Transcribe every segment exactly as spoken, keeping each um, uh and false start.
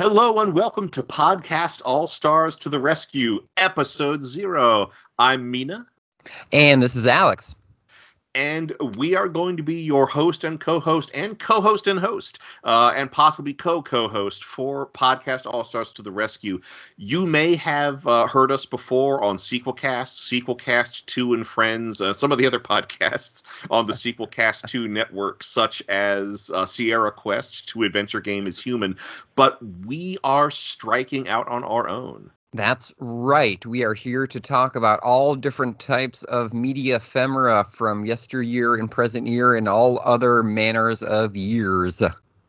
Hello and welcome to Podcast All Stars to the Rescue, Episode Zero. I'm Mina. And this is Alex. And we are going to be your host and co-host and co-host and host uh, and possibly co-co-host for Podcast All-Stars to the Rescue. You may have uh, heard us before on Sequelcast, Sequelcast two and Friends, uh, some of the other podcasts on the Sequelcast two network, such as uh, Sierra Quest, To Adventure Game is Human. But we are striking out on our own. That's right. We are here to talk about all different types of media ephemera from yesteryear and present year and all other manners of years.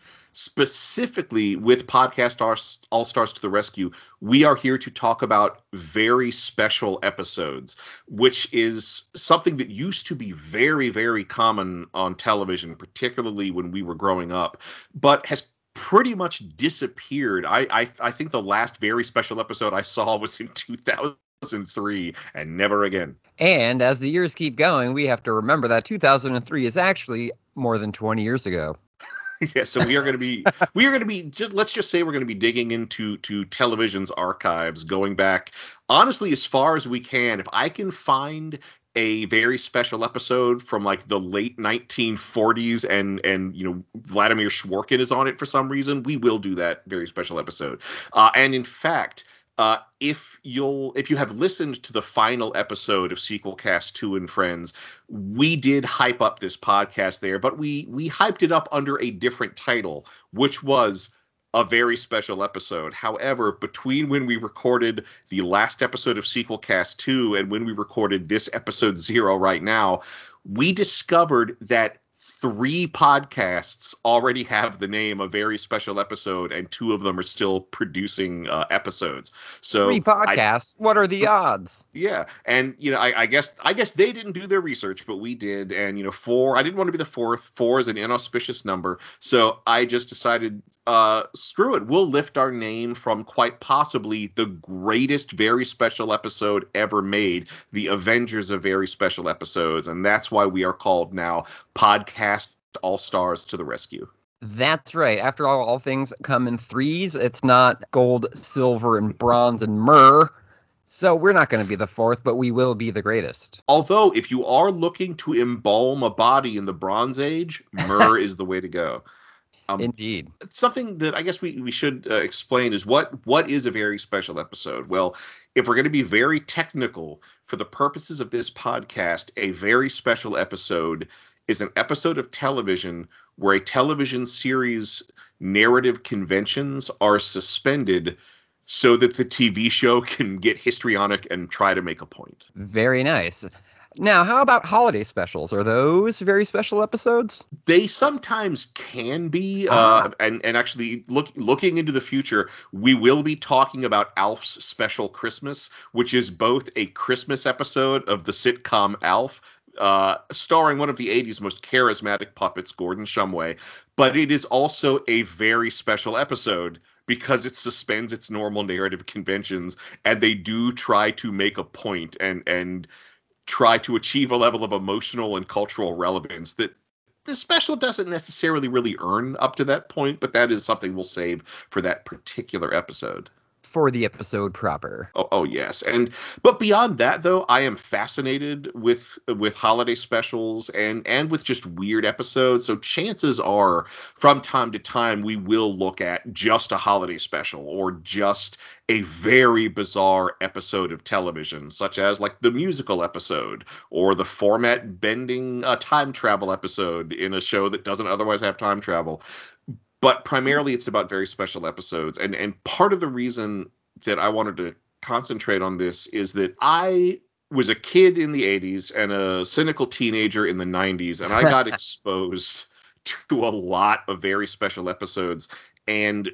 Specifically with Podcast All Stars to the Rescue, we are here to talk about very special episodes, which is something that used to be very, very common on television, particularly when we were growing up, but has pretty much disappeared. I, I I think the last very special episode I saw was in two thousand three and never again. And as the years keep going, we have to remember that two thousand three is actually more than twenty years ago. Yeah, so we are going to be we are going to be just let's just say we're going to be digging into to television's archives, going back honestly as far as we can. If I can find a very special episode from like the late nineteen forties and and you know Vladimir Shvorkin is on it for some reason, we will do that very special episode. Uh, and in fact, uh, if you'll if you have listened to the final episode of Sequelcast two and Friends, we did hype up this podcast there, but we we hyped it up under a different title, which was a very special episode. However, between when we recorded the last episode of Sequelcast two and when we recorded this episode zero right now, we discovered that three podcasts already have the name A Very Special Episode, and two of them are still producing uh, episodes. So three podcasts? I, what are the odds? Yeah, and you know, I, I guess I guess they didn't do their research, but we did. And you know, four. I didn't want to be the fourth. Four is an inauspicious number, so I just decided, uh, screw it. We'll lift our name from quite possibly the greatest very special episode ever made, the Avengers of Very Special Episodes, and that's why we are called now Podcast All Stars to the Rescue. That's right. After all, all things come in threes. It's not gold, silver, and bronze and myrrh. So we're not going to be the fourth, but we will be the greatest. Although, if you are looking to embalm a body in the Bronze Age, myrrh is the way to go. Um, Indeed. Something that I guess we, we should uh, explain is what what is a very special episode? Well, if we're going to be very technical, for the purposes of this podcast, a very special episode is an episode of television where a television series narrative conventions are suspended so that the T V show can get histrionic and try to make a point. Very nice. Now, how about holiday specials? Are those very special episodes? They sometimes can be. Uh, and, and actually, look, looking into the future, we will be talking about Alf's Special Christmas, which is both a Christmas episode of the sitcom Alf, Uh, starring one of the eighties most charismatic puppets, Gordon Shumway. But it is also a very special episode because it suspends its normal narrative conventions, and they do try to make a point and and try to achieve a level of emotional and cultural relevance that the special doesn't necessarily really earn up to that point, but that is something we'll save for that particular episode. For the episode proper. Oh, oh yes. And but beyond that, though, I am fascinated with with holiday specials and and with just weird episodes. So chances are from time to time we will look at just a holiday special or just a very bizarre episode of television, such as like the musical episode or the format bending uh, time travel episode in a show that doesn't otherwise have time travel. But primarily it's about very special episodes. And and part of the reason that I wanted to concentrate on this is that I was a kid in the eighties and a cynical teenager in the nineties, and I got exposed to a lot of very special episodes, and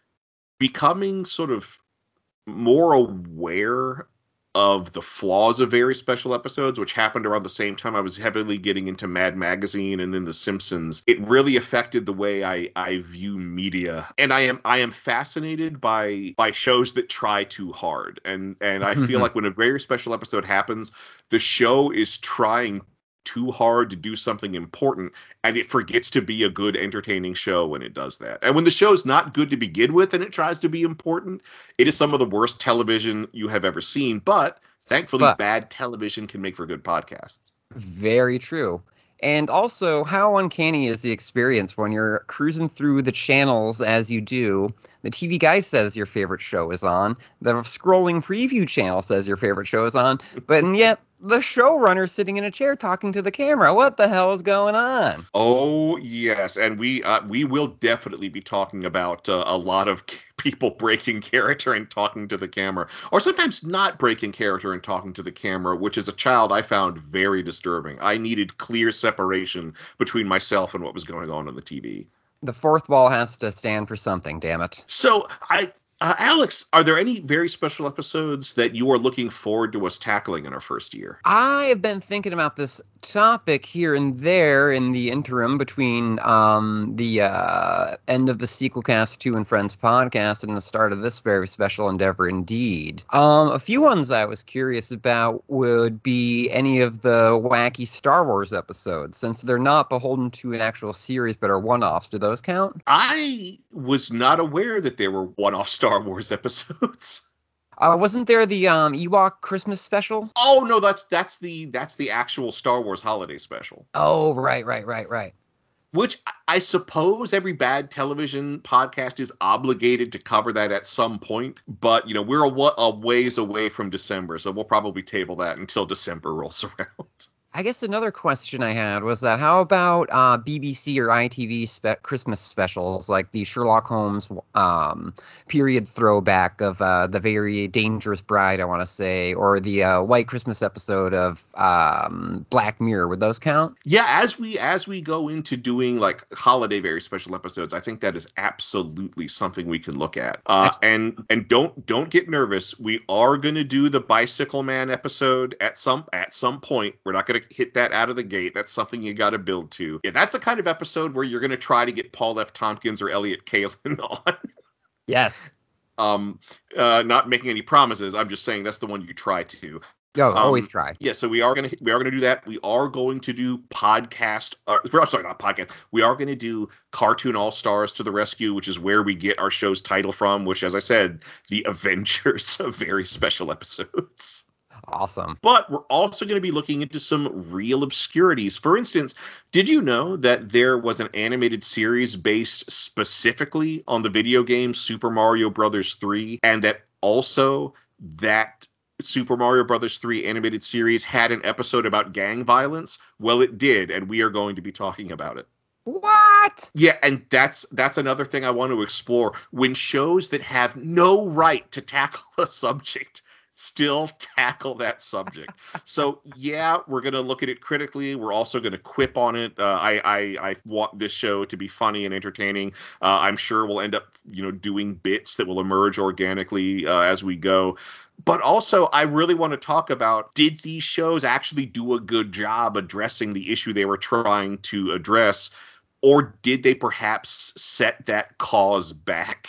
becoming sort of more aware of the flaws of very special episodes, which happened around the same time I was heavily getting into Mad Magazine and then The Simpsons. It really affected the way I, I view media. And I am I am fascinated by by shows that try too hard. And and I feel like when a very special episode happens, the show is trying too hard to do something important, and it forgets to be a good, entertaining show when it does that. And when the show's not good to begin with and it tries to be important, it is some of the worst television you have ever seen. But thankfully, But- bad television can make for good podcasts. Very true. And also, how uncanny is the experience when you're cruising through the channels as you do? The T V guy says your favorite show is on. The scrolling preview channel says your favorite show is on. But and yet, the showrunner's sitting in a chair talking to the camera. What the hell is going on? Oh, yes. And we uh, we will definitely be talking about uh, a lot of people breaking character and talking to the camera, or sometimes not breaking character and talking to the camera, which as a child I found very disturbing. I needed clear separation between myself and what was going on on the T V. The fourth wall has to stand for something, damn it. So, I, uh, Alex, are there any very special episodes that you are looking forward to us tackling in our first year? I have been thinking about this topic here and there in the interim between um, the uh, end of the Sequelcast two and Friends podcast and the start of this very special endeavor indeed. Um, a few ones I was curious about would be any of the wacky Star Wars episodes, since they're not beholden to an actual series but are one-offs. Do those count? I was not aware that there were one-off Star Wars episodes. Uh, wasn't there the um, Ewok Christmas special? Oh no, that's that's the that's the actual Star Wars holiday special. Oh, right, right, right, right. Which I suppose every bad television podcast is obligated to cover that at some point. But, you know, we're a, a ways away from December, so we'll probably table that until December rolls around. I guess another question I had was that how about uh, B B C or I T V spe- Christmas specials like the Sherlock Holmes um, period throwback of uh, The Very Dangerous Bride, I want to say, or the uh, White Christmas episode of um, Black Mirror? Would those count? Yeah, as we as we go into doing like holiday very special episodes, I think that is absolutely something we can look at. Uh, and and don't don't get nervous. We are going to do the Bicycle Man episode at some at some point. We're not going to hit that out of the gate. That's something you got to build to. Yeah, that's the kind of episode where you're going to try to get Paul F. Tompkins or Elliot Kalin on. Yes. Um, uh, not making any promises. I'm just saying that's the one you try to. Yo, Um, always try. Yeah, so we are gonna we are gonna do that. We are going to do podcast. Uh, I'm sorry, not podcast. We are going to do Cartoon All Stars to the Rescue, which is where we get our show's title from. Which, as I said, the Avengers of very special episodes. Awesome. But we're also going to be looking into some real obscurities. For instance, did you know that there was an animated series based specifically on the video game Super Mario Brothers three, and that also that Super Mario Brothers three animated series had an episode about gang violence? Well, it did, and we are going to be talking about it. What? Yeah, and that's that's another thing I want to explore. When shows that have no right to tackle a subject still tackle that subject. So yeah, we're going to look at it critically. We're also going to quip on it. Uh, I, I I want this show to be funny and entertaining. Uh, I'm sure we'll end up, you know, doing bits that will emerge organically uh, as we go. But also, I really want to talk about, did these shows actually do a good job addressing the issue they were trying to address? Or did they perhaps set that cause back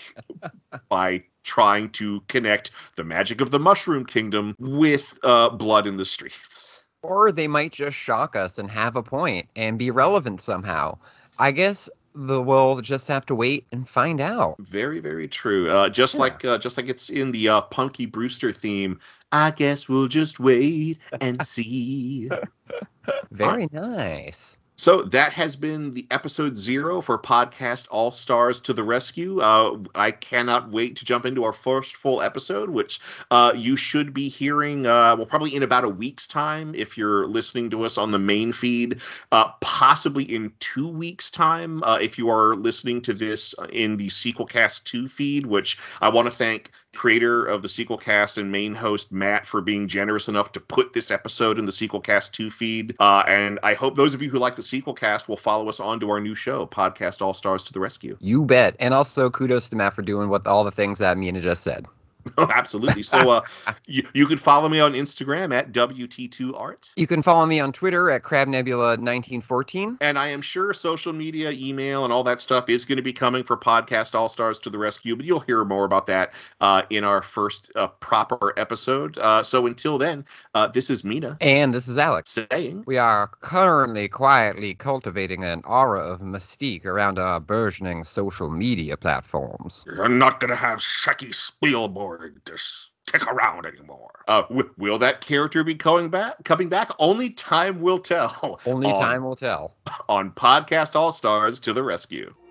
by trying to connect the magic of the Mushroom Kingdom with uh, blood in the streets? Or they might just shock us and have a point and be relevant somehow. I guess the we'll just have to wait and find out. Very, very true. Uh, just Yeah. like uh, just like it's in the uh, Punky Brewster theme. I guess we'll just wait and see. Very nice. So that has been the episode zero for Podcast All Stars to the Rescue. Uh, I cannot wait to jump into our first full episode, which uh, you should be hearing, uh, well, probably in about a week's time if you're listening to us on the main feed, uh, possibly in two weeks' time uh, if you are listening to this in the Sequelcast two feed, which I want to thank creator of the Sequelcast and main host Matt for being generous enough to put this episode in the Sequelcast two feed. Uh, and I hope those of you who like the Sequelcast will follow us on to our new show, Podcast All Stars to the Rescue. You bet. And also kudos to Matt for doing what all the things that Mina just said. Oh, absolutely. So uh, you, you can follow me on Instagram at W T two Art. You can follow me on Twitter at Crab Nebula nineteen fourteen. And I am sure social media, email, and all that stuff is going to be coming for Podcast All-Stars to the Rescue, but you'll hear more about that uh, in our first uh, proper episode. Uh, so until then, uh, this is Mina. And this is Alex. Saying, we are currently quietly cultivating an aura of mystique around our burgeoning social media platforms. You're not going to have Shecky Spielberg to stick around anymore. Uh, w- will that character be coming back? Coming back? Only time will tell. Only on, time will tell. On Podcast All-Stars to the Rescue.